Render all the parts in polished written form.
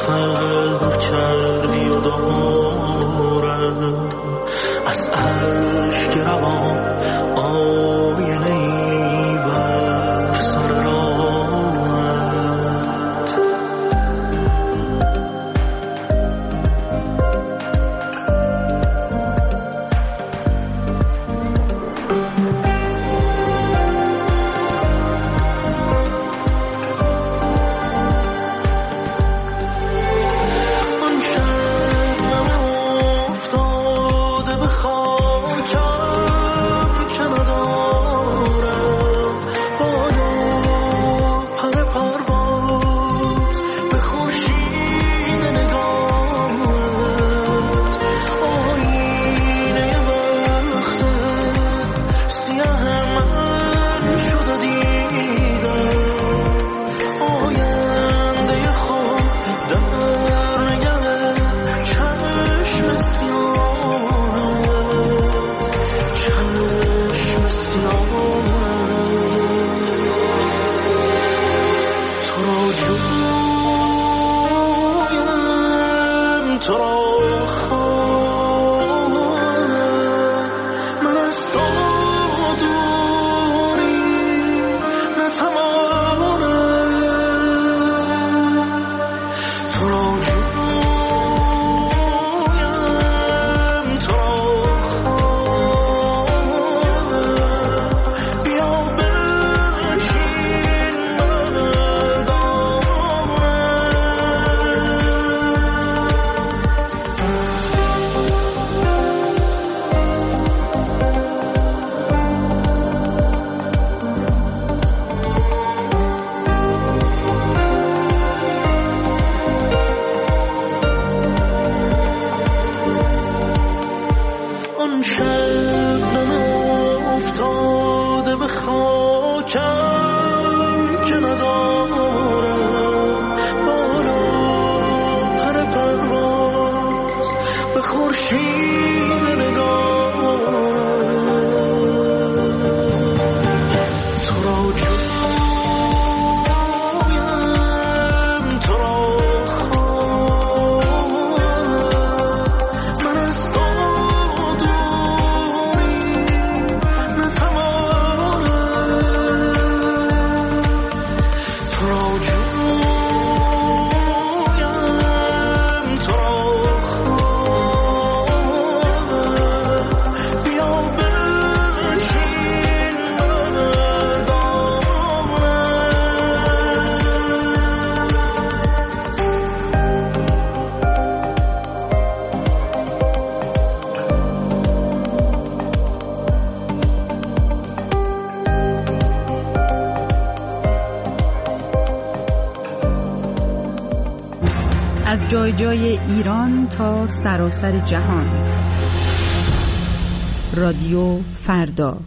خلق کردی و دارم از اشک روان آینه‌ای بر سر راهت. از جای جای ایران تا سراسر جهان. رادیو فردا.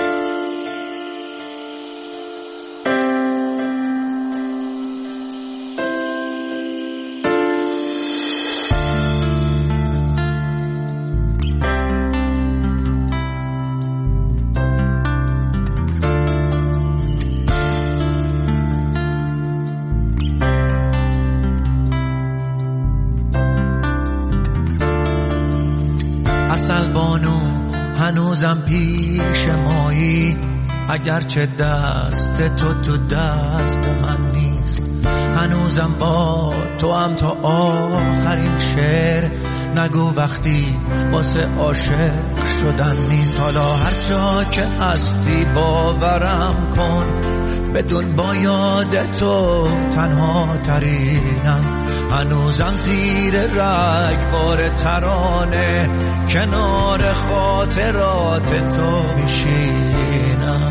هنوزم پیش مایی، اگرچه دست تو دست من نیست. هنوزم با تو هم تا آخرین شعر نگو وقتی واسه عاشق شدن نیست. حالا هر جا که هستی باورم کن، بدون با یاد تو تنها ترینم. هنوزم زیر رگبار ترانه کنار خاطرات تو میشینم.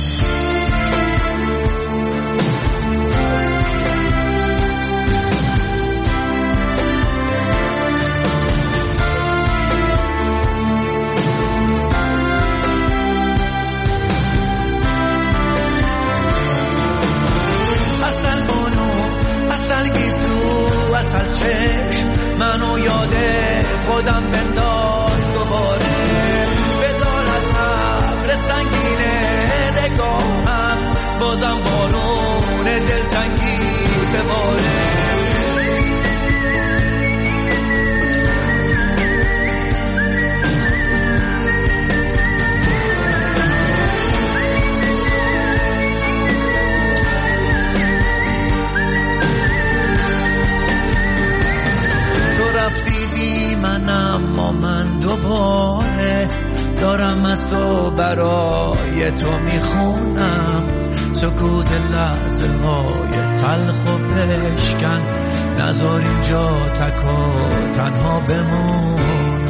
اصل بانو، اصل گیسو، اصل چشم، منو یاد خودم بنداز دوباره. بذار از ابر سنگینه نگاهم، بازم بارون دلتنگی بباره. من اما من دوباره دارم از تو برای تو میخونم سکوت لحظه های تلخ و بشکن نذار اینجا تک و تنها بمونم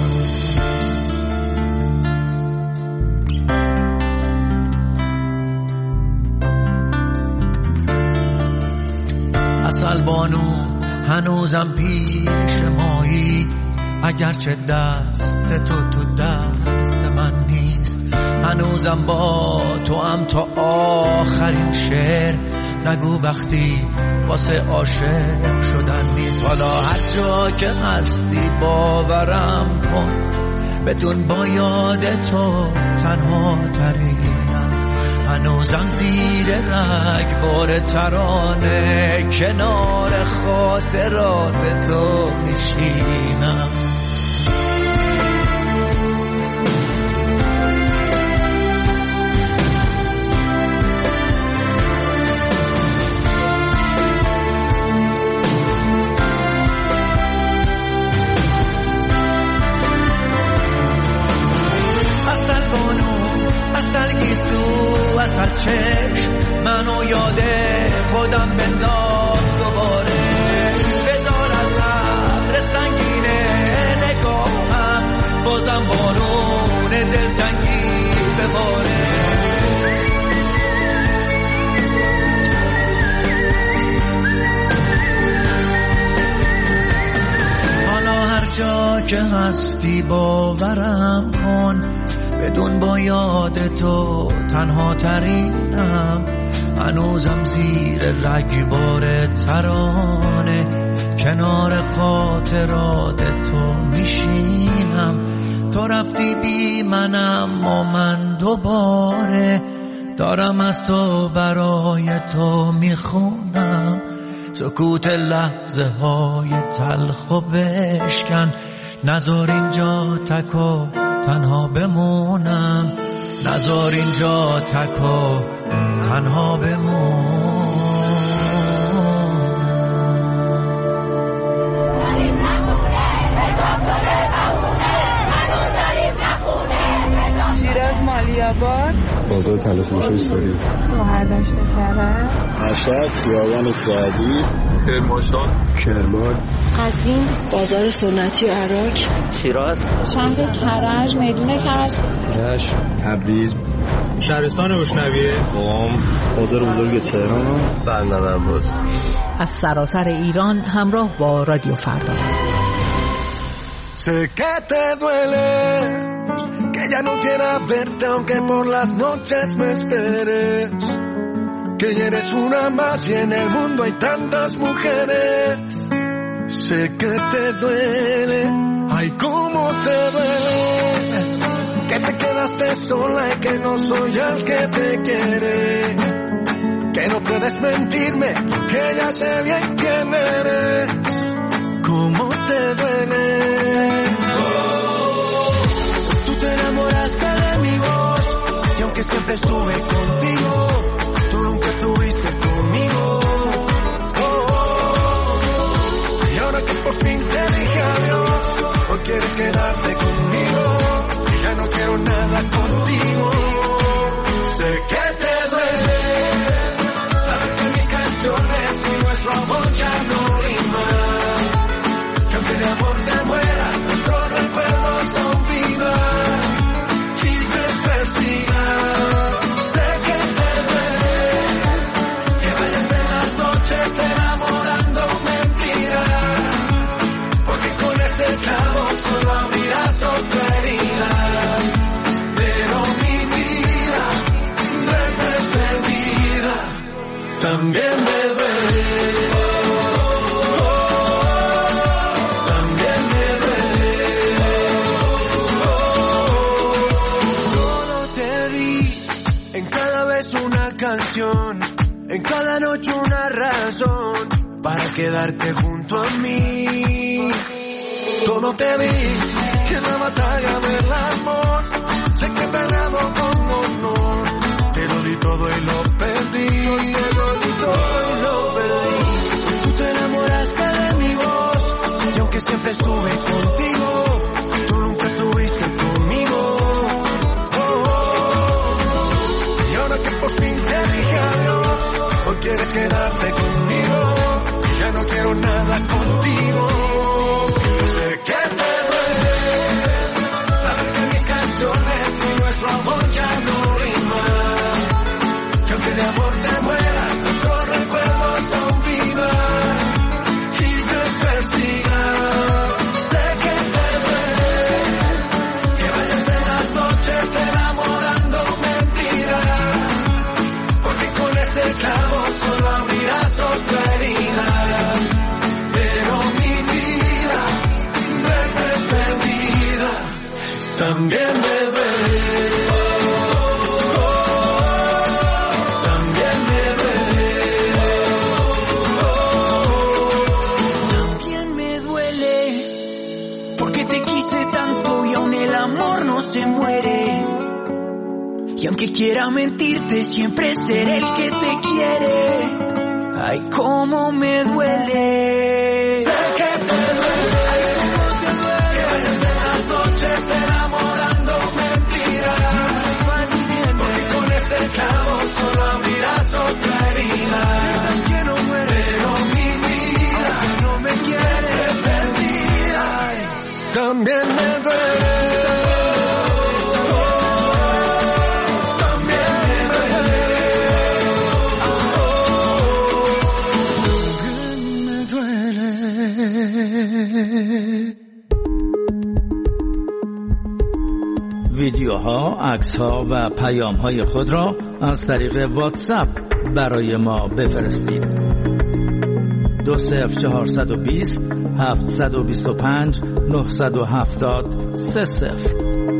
عسل بانو هنوزم پیش مایی اگرچه دست تو تو دست من نیست هنوزم با تو هم تا آخرین شعر نگو وقتی واسه عاشق شدن نیست حالا هر جا که هستی باورم کن بدون با یاد تو تنها ترینم هنوزم زیر رگبار ترانه کنار خاطرات تو میشینم اصل چشم منو یاد خودم بنداز دوباره بذار از ابر سنگینه نگاهم بازم بارون دلتنگی بباره حالا هر جا که هستی باورم کن بدون با یاد تو تنها ترینم هنوزم زیر رگبار ترانه کنار خاطرات تو میشینم تو رفتی بی منم و من دوباره دارم از تو برای تو میخونم سکوت لحظه های تلخ و بشکن نذار اینجا تک و تنها بمونم نذار اینجا تک و تنها بمونم شیراز مالیاباد بازار طلا فروش استوری شهردشت کرج مشهد خیابان سعدی کرمانشاه کرمان قزوین بازار سنتی عراق شیراز شهر کرج میدون کرج رشت تبریز شهرستان روشنویه قم بازار بزرگ تهران بندر عباس از سراسر ایران همراه با رادیو فردا Sé que te duele que ya no quiera verte aunque por las noches me esperes que ya eres una más y en el mundo hay tantas mujeres sé que te duele ay cómo te duele que te quedaste sola y que no soy el que te quiere que no puedes mentirme que ya sé bien quién eres cómo te duele tú te enamoraste de mi voz y aunque siempre estuve contigo tú nunca estuviste conmigo y ahora que por fin te dije adiós hoy quieres quedarte conmigo y ya no quiero nada contigo sé que te duele saber que mis canciones y nuestro amor ya no riman que aunque de amor te mueras nuestros recuerdos aún vivan y te persigan sé que te duele que vayas en las noches enamorando mentiras porque con ese clavo solo abrirás otra herida pero mi vida perdida también me duele en cada noche una razón para quedarte junto a mí todo te di en la batalla del amor sé que he peleado con honor te lo di todo y lo perdí te lo di todo y lo perdí tú te enamoraste de mi voz y aunque siempre estuve contigo nada contigo. Sé que te duele saber que mis canciones y nuestro amor ya no riman, que aunque de amor te mueras, nuestros recuerdos aún vivan y me persigan. Sé que te duele que vayas en las noches enamorando mentiras, porque con ese clavo solo abrirás otra herida. Pero mi vida, verte perdida, también me duele. También me duele. También me duele, porque te quise tanto y aún el amor no se muere. Y aunque quiera mentirte, siempre seré el que te quiere. Ay, cómo me duele. Sé que te duele. Ay, cómo te duele. Que vayas en las noches enamorando mentiras, porque con ese clavo solo abrirás otra herida. Piensas que no muere, Pero mi vida, aunque no me quieres, perdida, también me duele. ویدیوها، عکس‌ها و پیام‌های خود را از طریق واتساپ برای ما بفرستید. 20420 725 970 30.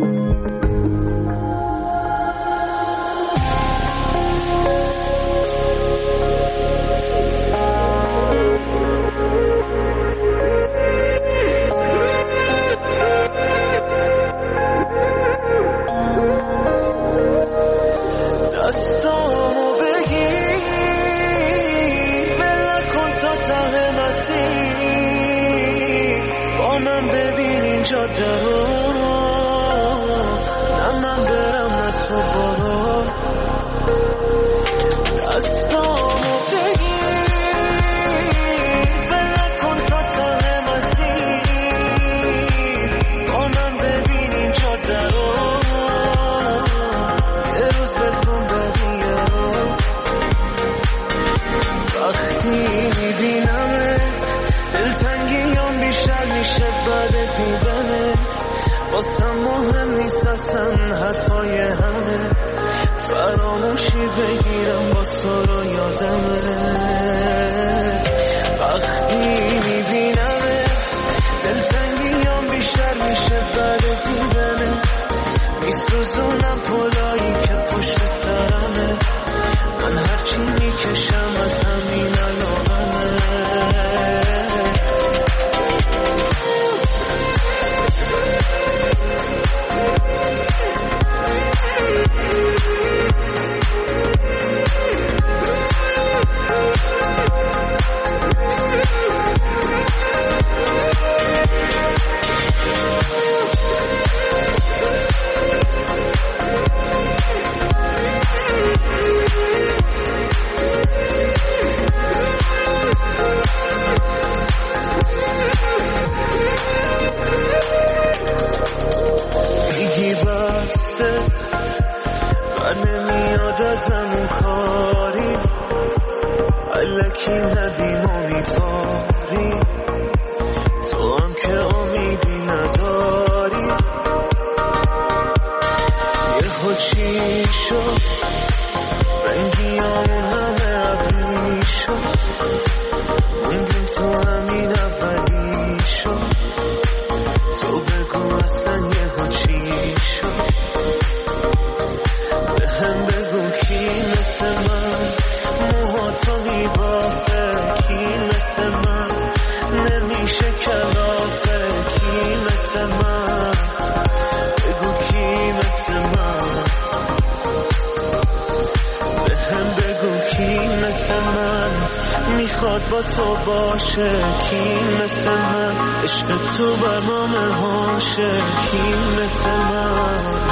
میخواد با تو باشه کی مثل من، عشق تو برنامه هاشه کی مثل من،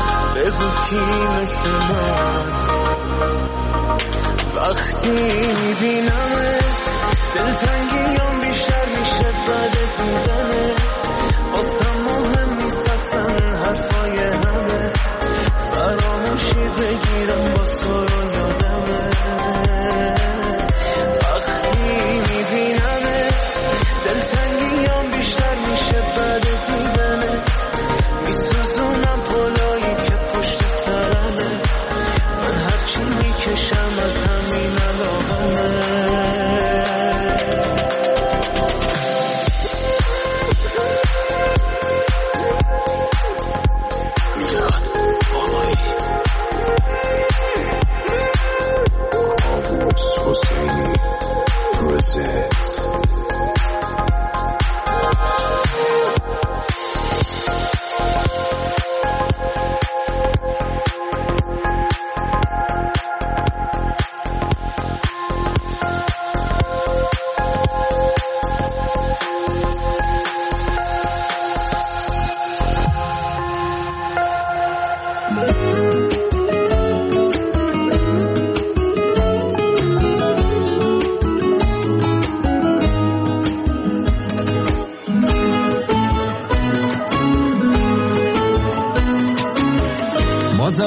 بگو کی مثل من. وقتی میبینمه دلتنگیام بیشتر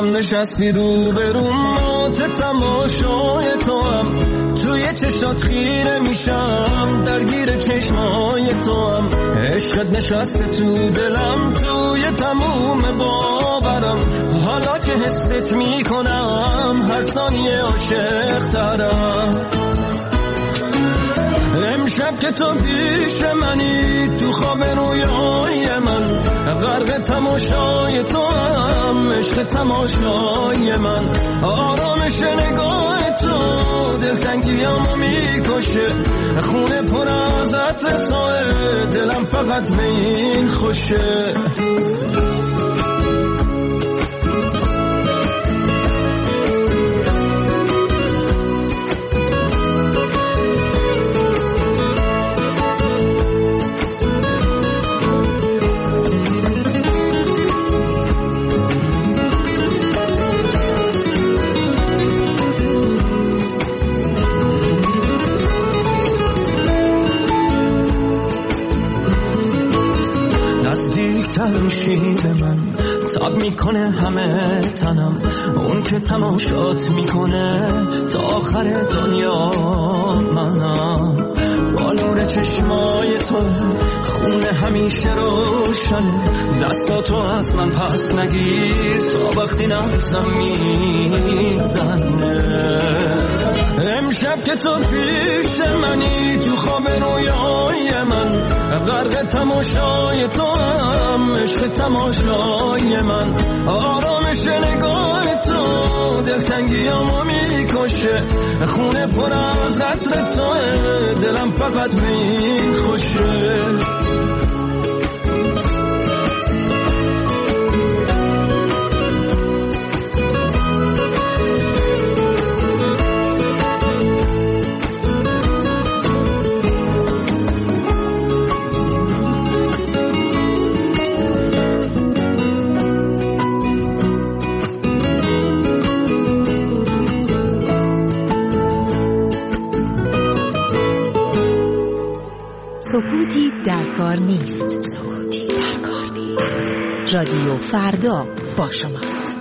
هم نشستی رو برون مات تماشای تو هم توی چشات خیره میشم درگیر چشمای تو هم عشقت نشسته تو دلم توی تموم باورم حالا که حست میکنم هر ثانیه عاشق ترم امشب که تو پیش منی تو خواب رویای من غرق تماشای تو هم عشق تماشای من آرامش نگاه تو دلتنگیامو میکشه خونه پر از عطر توه دلم فقط به این خوشه میشی به من تاب میکنه همه تنم اون که تماشات میکنه تا آخر دنیا منم با نور چشمای تو خونه همیشه روشن دستاتو از من پس نگیر تا وقتی نبزم میزنه امشب که تو پیش منی تو خواب رویای من غرق تماشای تو هم عشق تماشای من آرامش نگاه تو دلتنگیامو میکشه خونه پر از عطر توه دلم فقط به این خوشه سکوتی در کار نیست. سکوتی در کار نیست. رادیو فردا با شماست.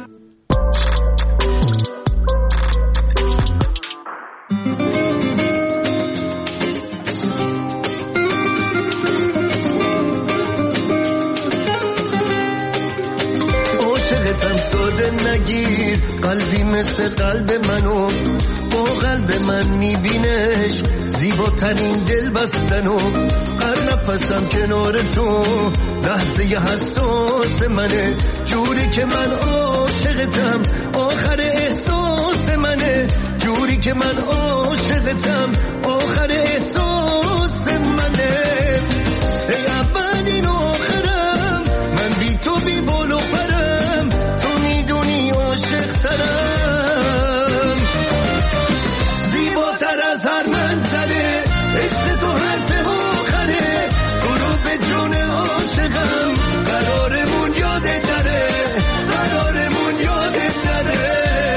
عاشقتم ساده نگیر قلبی مثل قلب منو با قلب من میبینش زیباترین دل بستنو هر نفسم کنار تو لحظه حساس منه جوری که من عاشقتم آخر احساس منه جوری که من عاشقتم آخر احساس منه ای اولین آخرم من بی تو بی بال و پرم تو میدونی عاشق ترم زیباتر از هر منظره عشق تو حرف آخره تو رو به جون عاشقم قرارمون یادت نره قرارمون یادت نره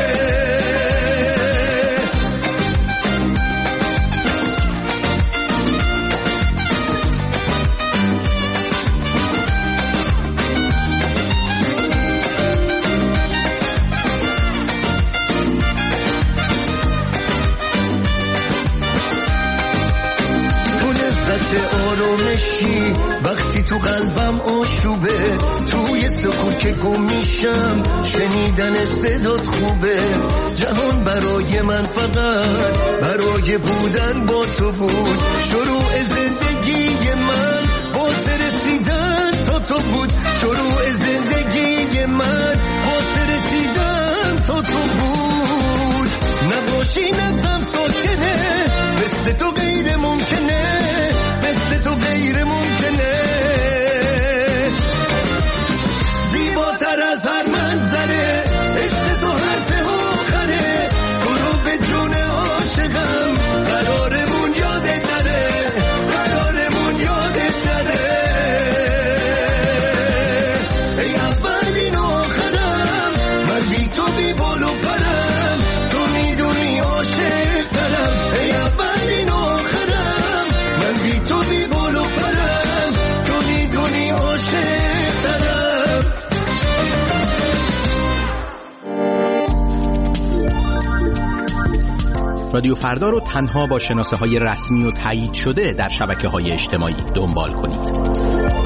آرامشی وقتی تو قلبم آشوبه توی سکوت که گم میشم شنیدن صدات خوبه جهان برای من فقط برای بودن با تو بود شروع زندگی من واسه رسیدن تا تو بود شروع زندگی من واسه رسیدن تا تو بود نباشی نفسم ساکنه مثل تو غیر ممکنه مثل تو غیر ممکنه زیباتر از هر منظره عشق تو حرف آخره تو رو به جون عاشقم قرارمون یادت نره رادیو فردا رو تنها با شناسه‌های رسمی و تایید شده در شبکه‌های اجتماعی دنبال کنید.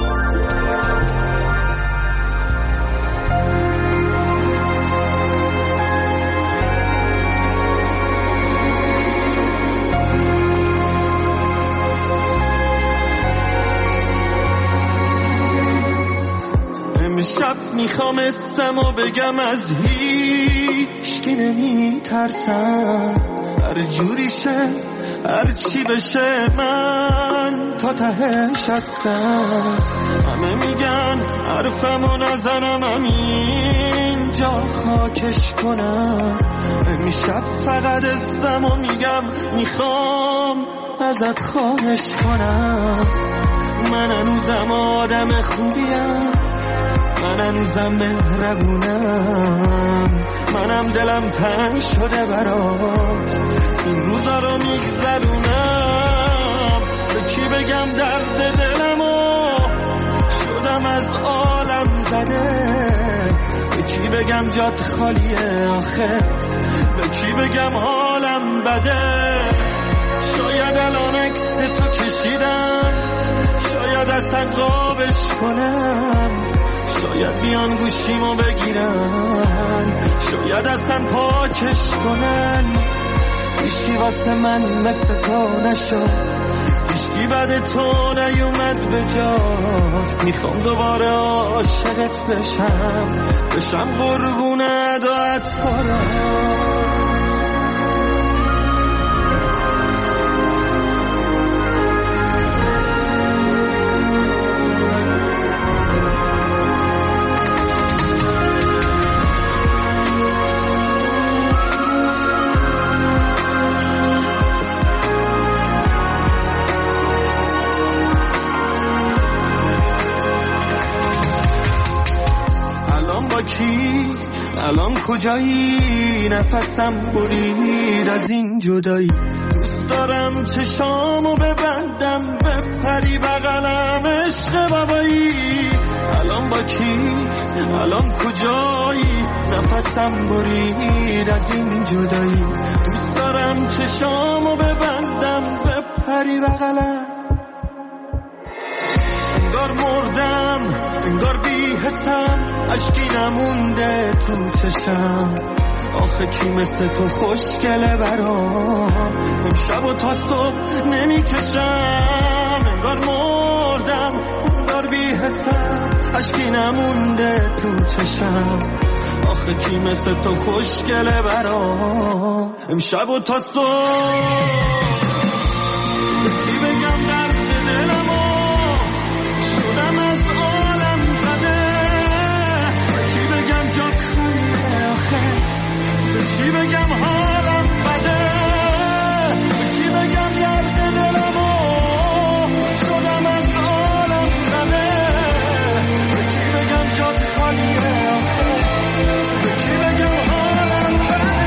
امشب میخوام اسمو بگم از هیچ کی نمیترسم، هر جوری شه هر چی بشه من تا تهش هستم. همه میگن حرفمو نزنم همین جا خاکش کنم. امشب فقط اسمو میگم میخوام ازت خواهش کنم. من هنوزم آدم خوبیم، من هنوزم مهربونم، منم دلم تنگ شده برات این روزا رو میگذرونم. به کی بگم درد دلمو شدم از عالم زده، به کی بگم جات خالیه آخه، به کی بگم حالم بده. شاید الان عکس تو کشیدم، شاید اصلا قابش کنم، شاید بیان گوشیمو بگیرن، شاید اصلا پاکش کنن. هیچکی واسه من مثل تو نشد، هیچکی بعد تو نیومد به جات. میخوام دوباره عاشقت بشم قربون عدات فرات. الان کجایی؟ نفسم برید از این جدایی. دوست دارم چشامو ببندم بپری بغلم عشق بابایی. الان با کی؟ الان کجایی؟ نفسم برید از این جدایی. دوست دارم چشامو ببندم بپری بغلم. انگار مردم، انگار بی‌حسم، اشکی نمونده تو چشم. آخه کی مثل تو خوشگله برام، امشب و تا صبح نمیکشم. انگار مردم، انگار بی‌حسم، اشکی نمونده تو چشم. آخه کی مثل تو خوشگله برام، امشب و تا صبح. کی بگم درد دلمو شدم از عالم زده، کی بگم جات خالیه آخه، کی بگم حالم بده، کی بگم درد دلمو شدم از عالم زده، کی بگم جات خالیه آخه، کی بگم حالم بده.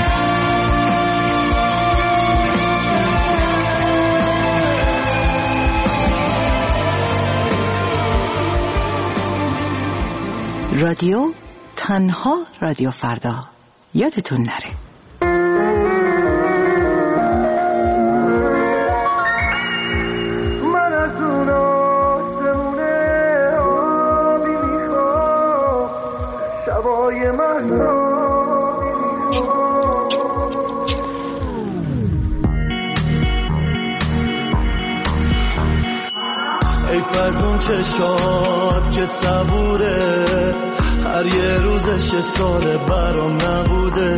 رادیو تنها رادیو فردا، یادتون نره. من از اون آسمونه آبی میخوام، شبای مهتابی میخوام. حیف از اون چشات که صبوره، هر یه روزش سال برام نبوده.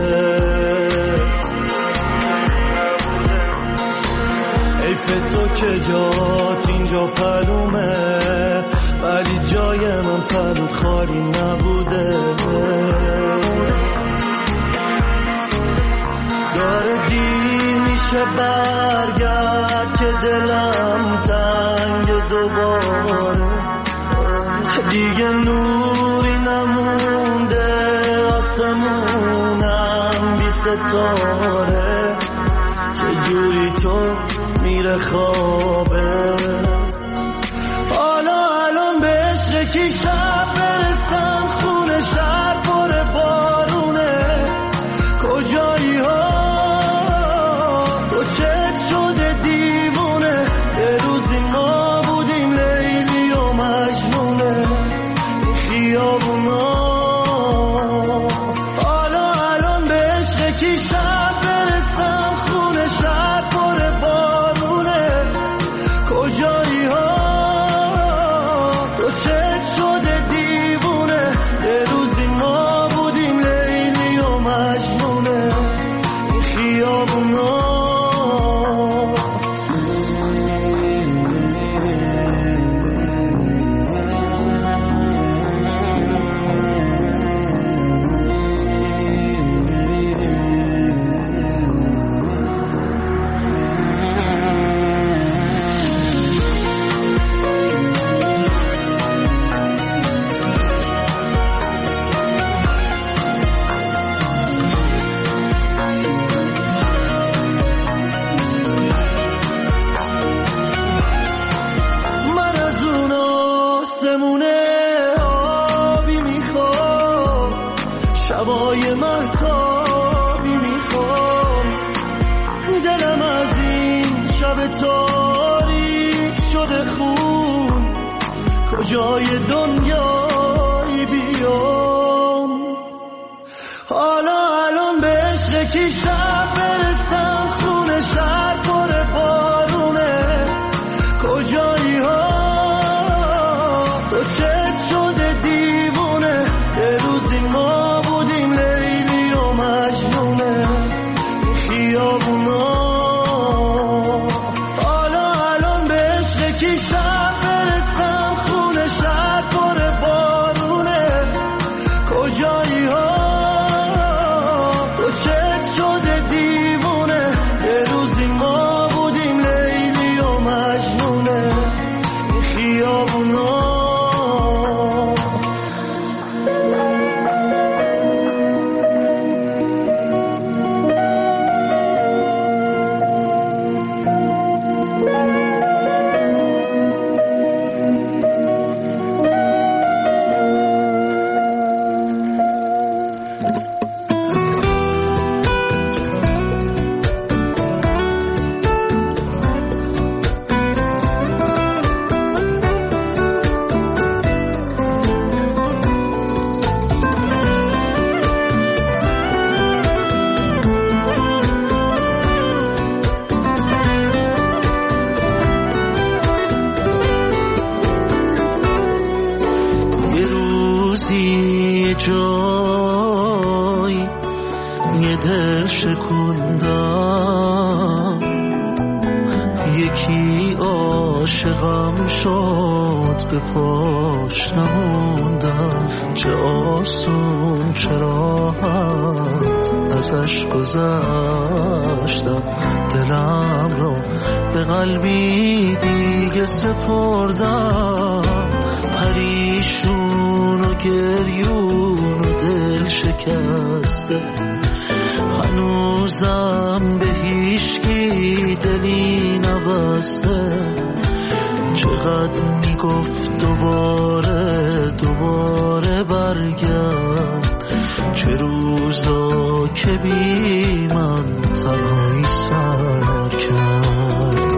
حیف تو که جات اینجا پلومه، ولی جای من پلو خالی نبوده. داره دیر میشه برگرد که دلم تنگ دوباره، دیگه نوری نمونده آسمونم بی ستاره. چجوری تو میره خوابه، حالا الان بهش کی شب برسم، خونه شهر پر بارونه. کجایی ها بمونه آبی میخوام، شبای مهتابی میخوام، دلم از این شب تاریک شده خون، کجای دنیایی بیام. حالا الان به عشق کی شب برسم، خونه شهر پر بارونه، کجایی ها تو چت شده دیوونه، یه روزی ما بودیم لیلی و مجنونه این خیابونا. حالا الان به عشق کی شب برسم، خونه شهر پر بارونه، کجایی ها تو چت شده دیوونه، یه روزی ما بودیم لیلی و مجنونه این خیابونا. یکی عاشقم شد به پاش نموندم، چه آسون چه راحت ازش گذشتم، دلم رو به قلبی دیگه سپردم، پریشون و گریون و دل شکسته، هنوزم به هیچکی دلی نبسته، چقدر میگفت دوباره برگرد، چه روزا که بی من تنهایی سر کرد.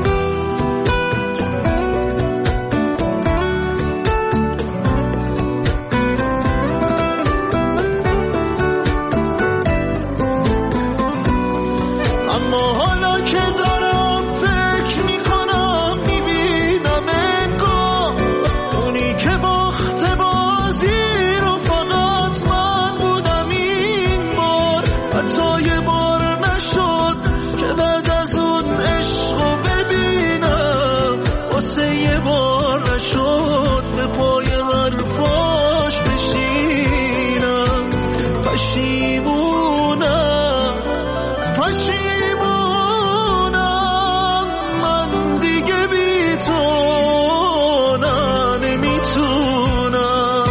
اما حالا که دارم فکر میکنم میبینم انگار اونی که باخت بازی رو فقط من بودم این بار، حتی یه بار نشد که بعد از اون عشق رو ببینم، واسه یه بار نشد به پای حرفاش بشینم، پشیمونم من دیگه بی تو نمیتونم،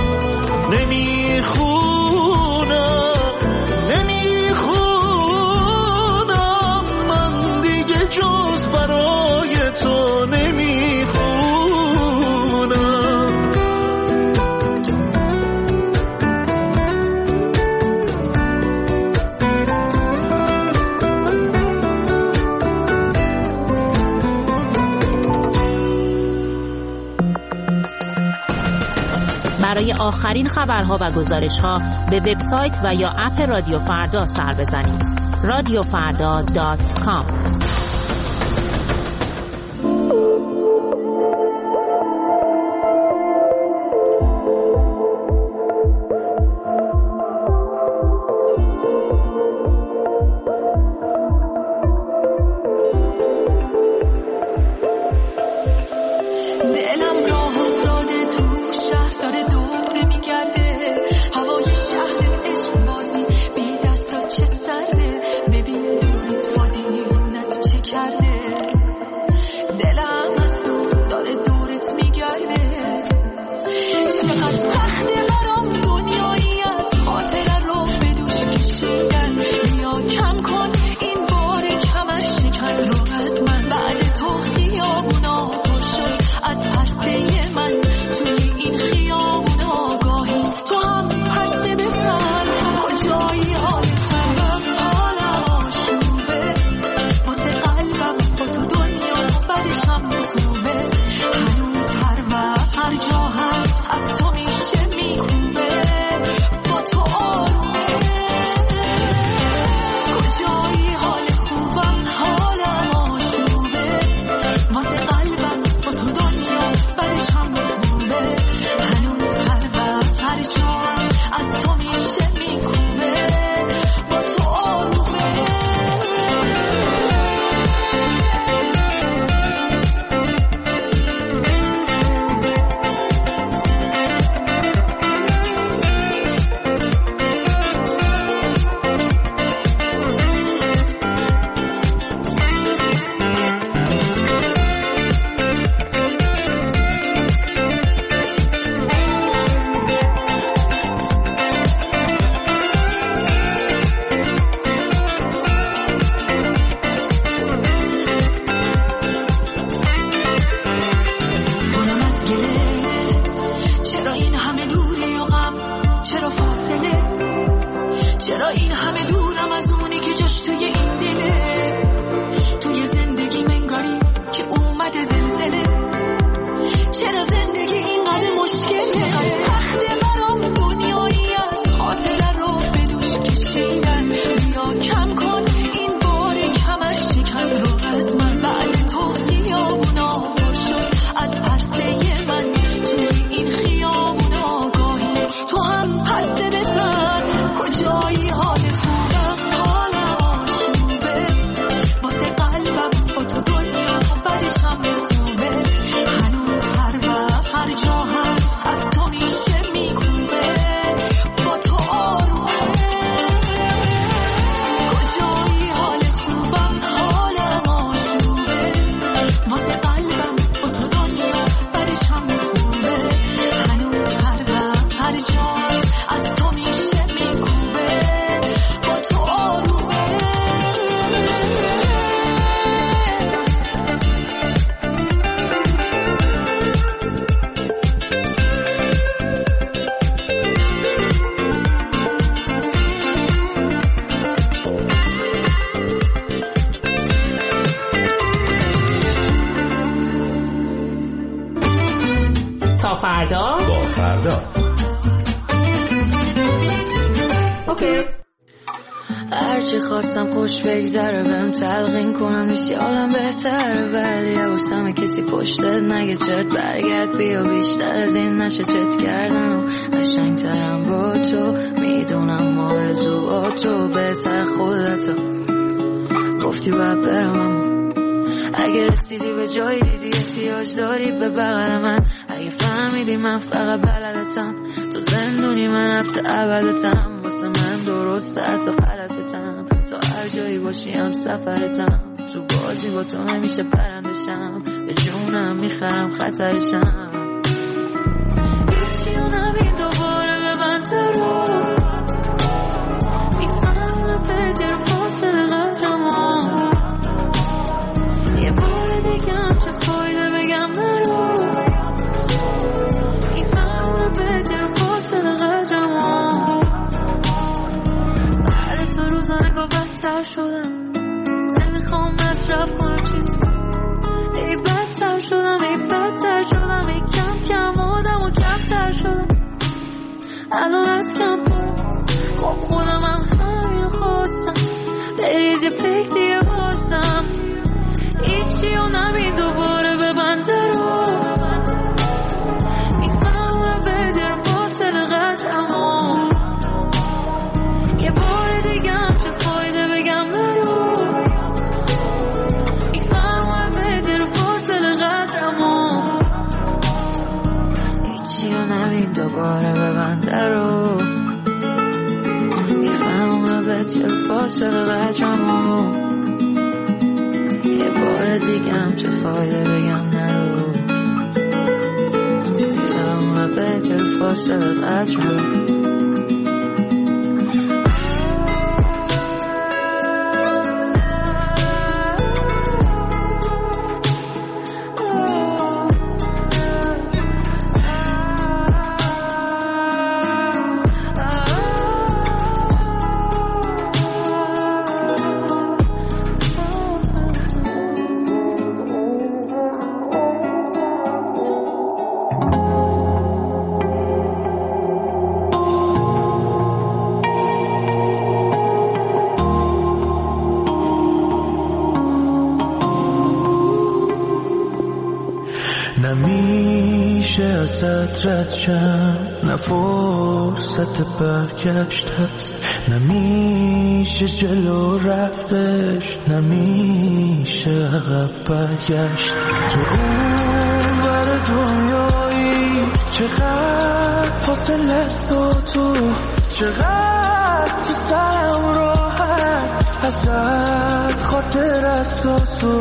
نمیخونم من دیگه جز برای تو نمیخونم. برای آخرین خبرها و گزارش‌ها به وبسایت و یا اپ رادیو فردا سر بزنید. radiofarda.com. ببین دورت با دیوونت تا فردا با فردا. اوکی. هرچی خواستم خوش بگذره بهم تلقین کنم نیست حالم بهتره، ولی حواسم کسی پشتت نگه چرت برگرد بیا، بیشتر از این نشه چت کردن و قشنگترم با تو، میدونم آرزوهاتو بهتر خودتو گفتی باید برم، اگه رسیدی به جایی دیدی احتیاج داری به بغل من، اگه فهمیدی من فقط بلدتم تو زندونی من حبس ابدتم، واسه من درست حتی غلطتم، تا هر جایی باشی هم سفرتم، تو بازی با تو نمیشه پرندشم، به جونم میخرم خطرشم، هیچی رو نبین دوباره به من ترو، میفهمم بدر فاصله قدرمو، یه بار دیگه هم چه فایده بگم نرو، میفهمم بدر فاصله قدرمو، بعد تو روزا نگاه بدتر شدم، نمیخوام مصرف کنم چیزی، ای بدتر شدم ای بدتر شدم، ای کم کم آدم و کمتر شدم، الان از کم برم، خب خودم هم همین خواستم، بریز یه پیک دیگه بازم، هیچی رو نبین دوباره به بنده رو، میفهمم بدر فاصله قدرمو، یه بار دیگه هم چه فایده بگم نرو، میفهمم بدر فاصله قدرمو، هیچی رو نبین دوباره به بنده رو، میفهمم بدر فاصله قدرمو، یه بار دیگه هم چه فایده بگم نرو، میفهمم بدر فاصله قدرمو. نمیشه ازت رد شم، نه فرصت برگشت هست، نمیشه جلو رفتش، نمیشه عقب برگشت، تو اون بر دنیایی چقدر فاصله است و تو چقدر تو سرم راحت، ازت خاطر است و تو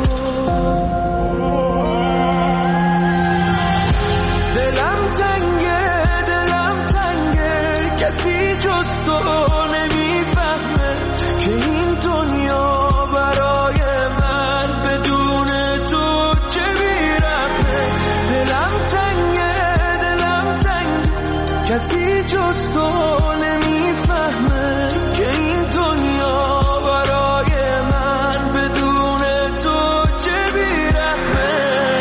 کسی جز تو نمیفهمه که این دنیا برای من بدون تو چه بیرحمه، دلم تنگه کسی جز تو نمیفهمه که این دنیا برای من بدون تو چه بیرحمه.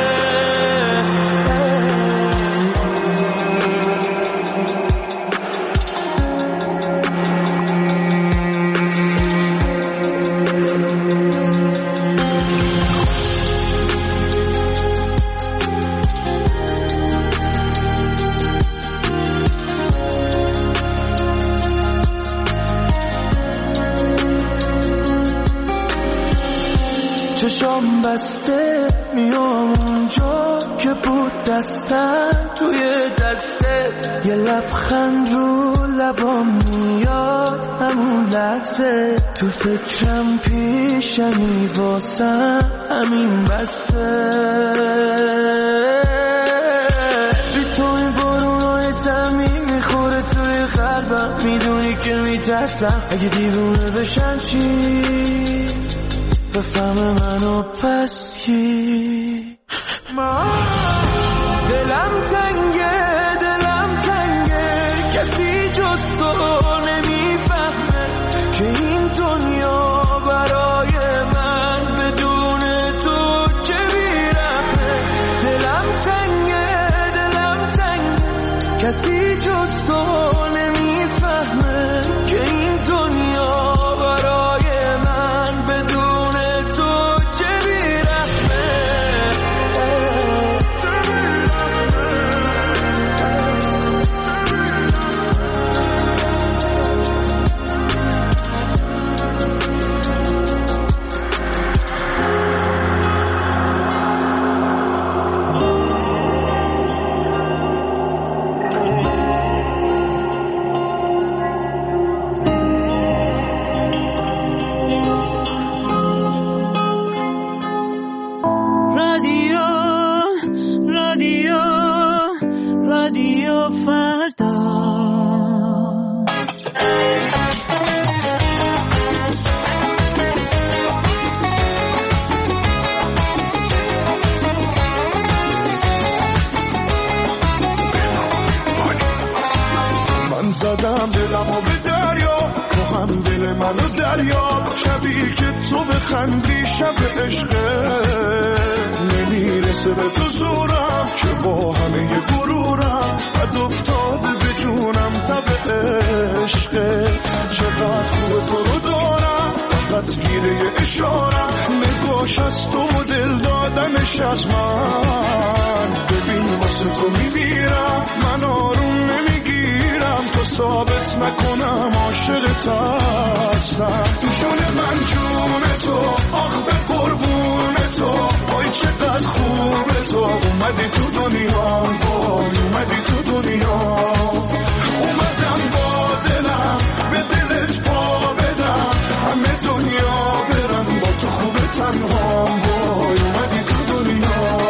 چشام بسته میام اونجا که بود دستم توی دسته، یه لبخند رو لبام میاد همون لحظه، تو فکرم پیشمی واسم همین بسته، بی تو این بارونای زمین میخوره توی قلبم، میدونی که میترسم اگه دیوونه بشم چی بفهم منو پس کی، دلم تنگه کسی جز تو نمیفهمه که این دنیا برای من بدون تو چه بیرحمه، دلم تنگه کسی جز تو نمیفهمه که این دنیا برای من بدون تو چه بیرحمه. رادیو فردا. من زدم دلمو به دریا، تو هم دل منو دریا. شبی که تو بخندی شب عشقه، نمیرسه به تو زورم که با همه غرورم بد افتاده به جونم تب عشقت. چقدر خوب تو رو دارم، فقط گیره اشارم، نگاش از تو و دل دادنش از من. ببین واسه تو میمیرم، من آروم نمیگیرم تو ثابت نکنم عاشقت هستم. جون من جون تو، آخ به قربون تو، وای چقدر خوبه تو. اومدی تو دنیا، وای اومدی تو دنیا. اومدم با دلم به دلت پا بدم، همه دنیا برم با تو خوبه تنها. وای اومدی تو دنیا.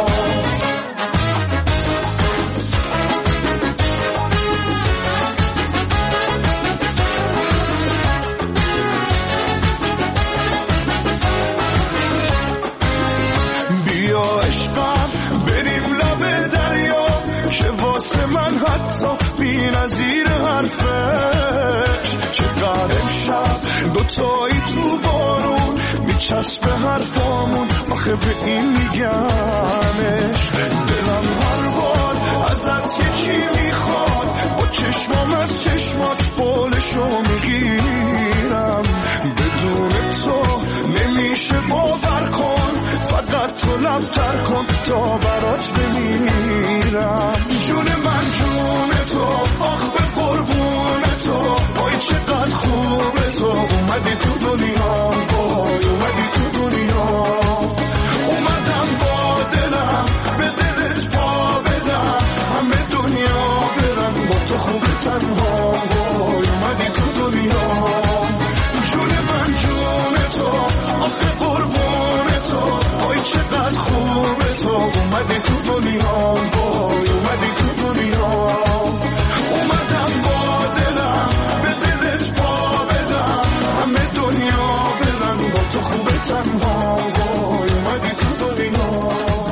بی نظیر حرفش چقدر امشب دوتایی تو بارون میچسبه حرفامون، آخه به این میگمش. دلم هر بار ازت یکی میخواد، با چشمام از چشمات فالشو میگیرم. بدون تو نمیشه باور کن، فقط تو لبتر کن تا برات بمیرم. جون من جون تو، آخ به قربون تو، وای چقدر خوبه تو. اومدی تو دنیا، وای اومدی تو دنیا. اومدم با دلم به دلت پا بدم، همه دنیا برن با تو خوبه تنها. وای اومدی تو دنیا. جون من جون تو، آخ قربون تو، وای چقدر خوبه تو. اومدی تو دنیا، وای اومدی تو دنیا. اومدم با دلم به دلت پا بدم، همه دنیا برن با تو خوبه تنها. وای اومدی تو دنیا.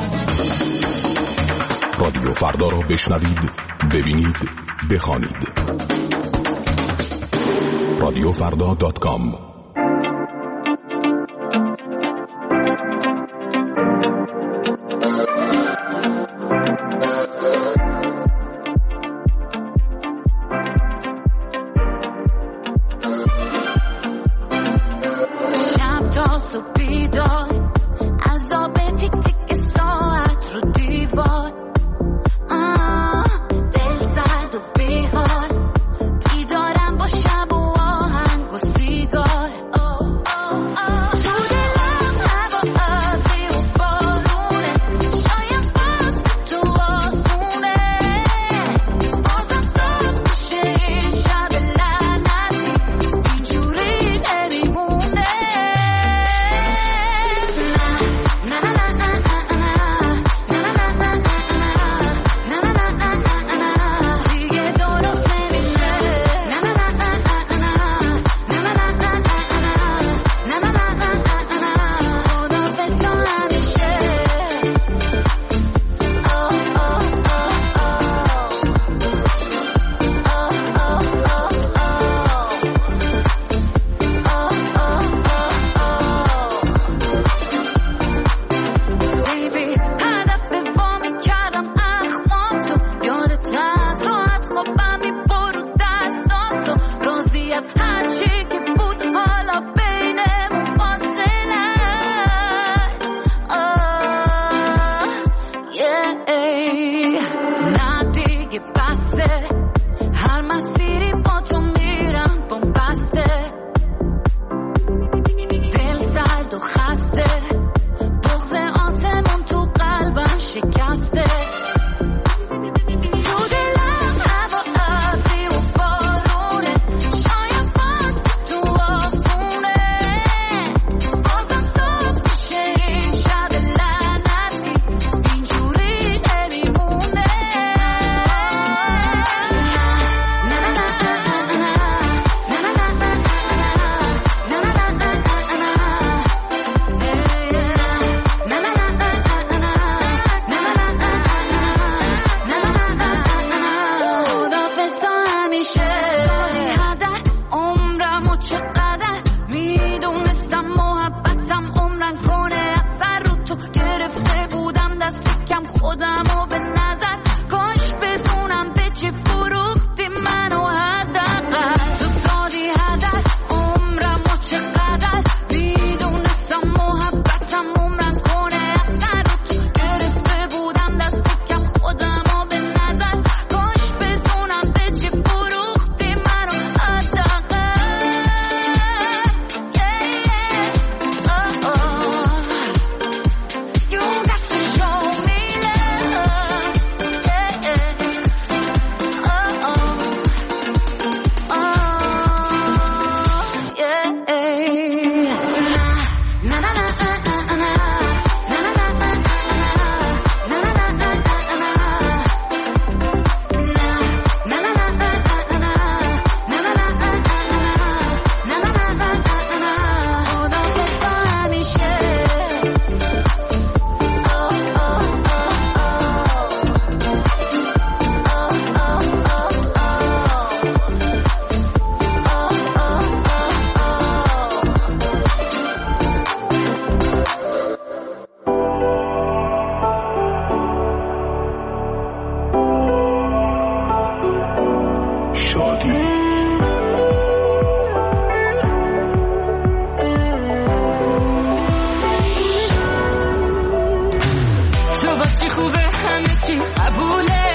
رادیو فردا رو بشنوید، ببینید، بخوانید. رادیوفردا.com. دل سرد و بیدار بیدارم با شب و آهنگ و سیگار.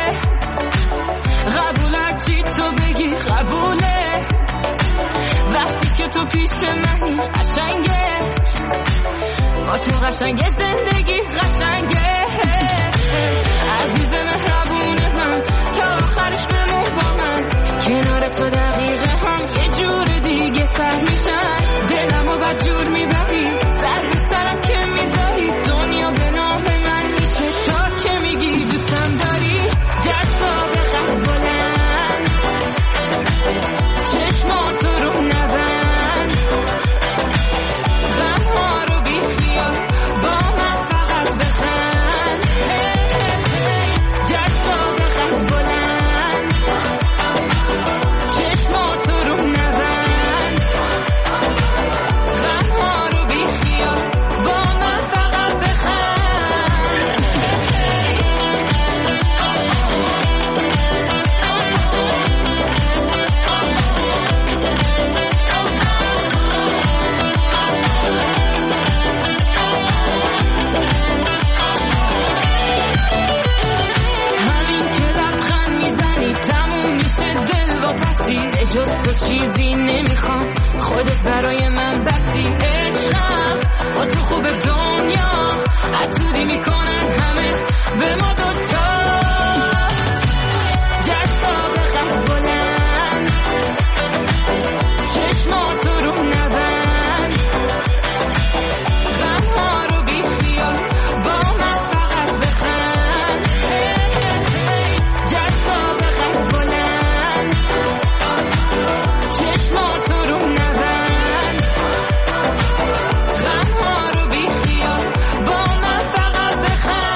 قبول چی تو بگی قبوله، وقتی که تو پیش منی قشنگه، با تو قشنگه زندگی قشنگه. عزیز مهربون من تا آخرش بمون با من، کنار تو دقیقه هم یه جور دیگه سر میشن، دلمو بد جور میبری، سر به سرم که میذاری، دنیا به نام من میشه تا که میگی دوستم داری. جذاب قد بلند چشماتو رو نبند، غمها رو بی خیال با من فقط بخند. جذاب قد بلند چشماتو رو نبند، غمها رو بی خیال با من فقط بخند. همین که لبخند میزنی تموم میشه دل و پسی، جز تو چیزی نمیخوام خودت برای من بسی. عشقم با تو خوب دنیا حسودی میکنن همه به ما دوتا. جذاب قد بلند چشماتو رو نبند، غمها رو بی خیال با من فقط بخند. جذاب قد بلند چشماتو رو نبند، غمها رو بی خیال با من فقط بخند.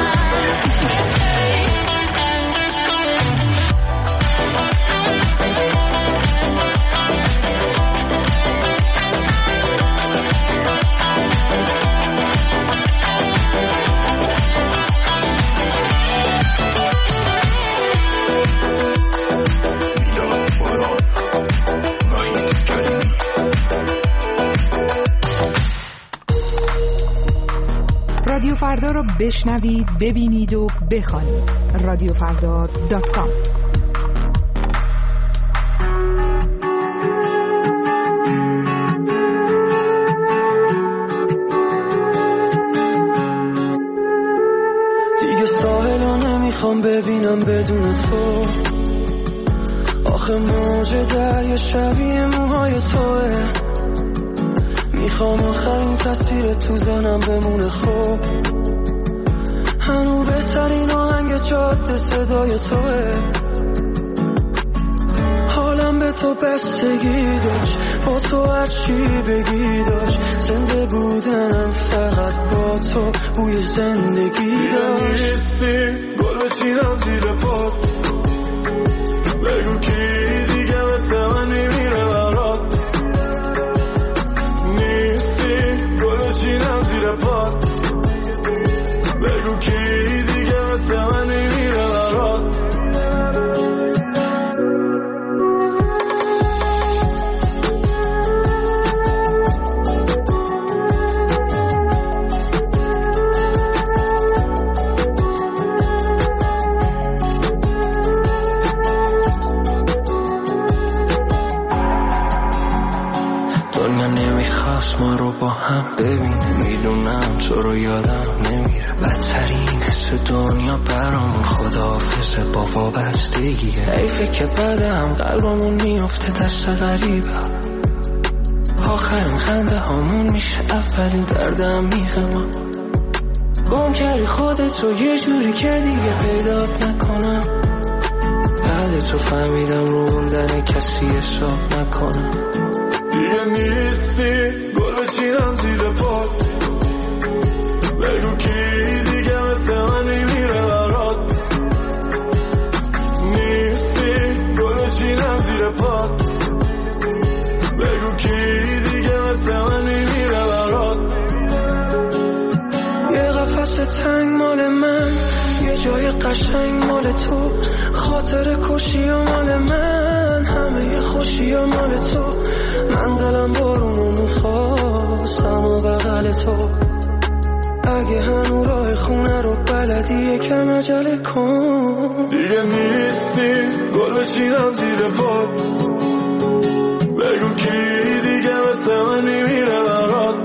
رادیو فردا رو بشنوید، ببینید و بخوانید. رادیوفردا.com. دیگه ساحلو نمیخوام ببینم بدون تو، آخه موج دریا شبیه موهای توه، میخوام آخرین تصویر تو ذهنم بمونه. خوب هنو بهترین آهنگ جاده صدای توه، حالم به تو بستگی داشت، با تو هرچی بگی داشت، زنده بودنم فقط با تو بوی زندگی داشت. نیستی گل بچینم زیر پات، بگو کی دیگه مثل من نمیره برات. نیستی گل بچینم زیر پات، بگو کی دیگه مثل من نمیره برات. دنیا نمیخواست ما رو با هم ببینه، میدونم تو رو یادم نمیره، بدترین حس دنیا برامون خداحافظه با وابستگیه. حیفه که بعدم قلبمون میفته دست غریبه، آخرین خنده هامون میشه اولین دردم میخوام. گم کردی خودتو یه جوری که دیگه پیدات نکنم، بعد تو فهمیدم رو موندن کسی حساب نکنم. دیگه نیستی گل بچینم زیر پات، بگو کی دیگه مثل من نمیره برات. نیستی گل بچینم زیر پات، بگو کی دیگه مثل من نمیره برات. یه قفس تنگ مال من، یه جای قشنگ مال تو، خاطر کشی و مال من، همه خوشی و مال تو. من دلم بارونو میخواستم و بغل تو، اگه هنو راه خونه رو بلدی یکم عجله کن دیگه نیستی گل بچینم زیر پات بگو کی دیگه مثل من میمیره برات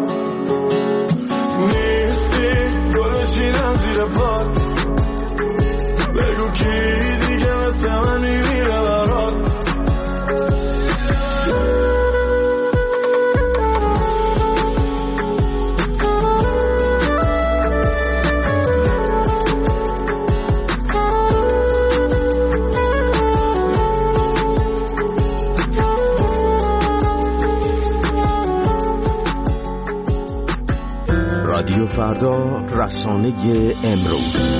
نیستی گل بچینم زیر پات بگو کی دیگه مثل من میمیره برات رادیو فردا، رسانه امروز.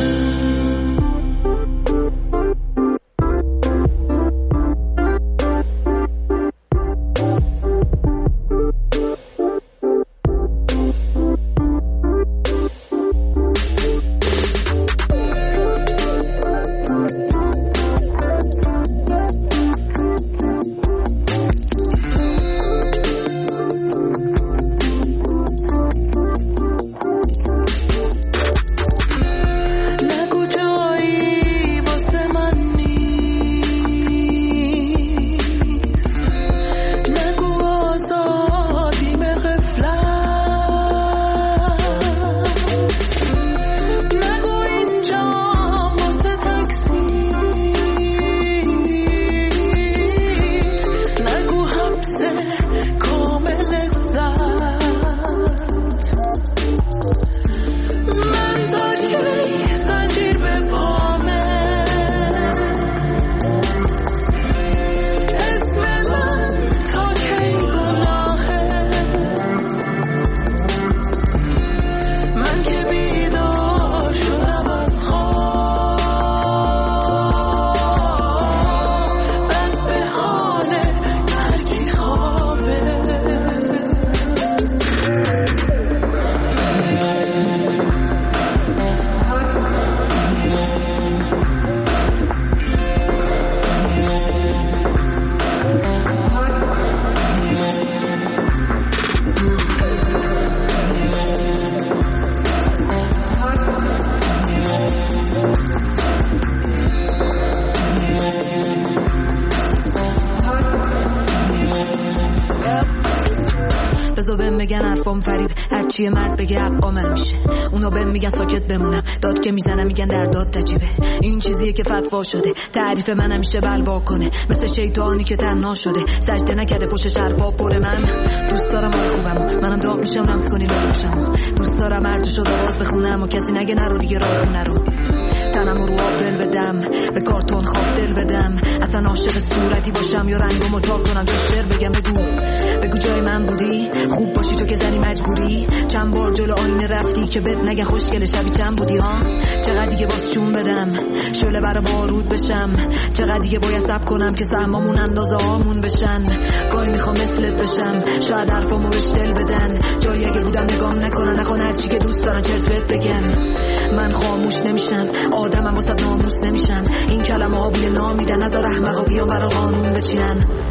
هرچی مرد بگه عبامه میشه اونا بهم میگن ساکت بمونم داد که میزنم میگن در داد عجیبه این چیزیه که فتوا شده تعریف من همیشه بلوا کنه مثل شیطانی که تنها شده سجده نکرده پشت حرفا پر من دوست دارم حال خوبمو منم داغ میشم رمز کنی لاشمو دوست دارم مرد شد آواز بخونم و کسی نگه نرو دیگه راه نرو تنمو رو آب دل بدم به کارتون خواب دل بدم اصلا عاشق صورتی باشم یا رنگمو تا کنم تا شعر بگم بگو جای من بودی خوب باشی تو که زنی مجبوری چند بار جلو آینه رفتی که بد نگه خوشگل شبی چند بودی ها چقدر دیگه باز چون بدم شعله برا بارود بشم چقدر دیگه باید صبر کنم که سهمامون اندازه هامون بشن گاهی میخوام مثلت بشم شاید حرفامو بهش دل بدن جایی اگه بودم نگام نکنن نخوان هرچی که دوست دارن چرت بهت بگن من خاموش نمیشم آدمم واسه ناموس نمیشم این کلمه ها بوی نام میدن نذار احمقا بیان برا قانون بچینن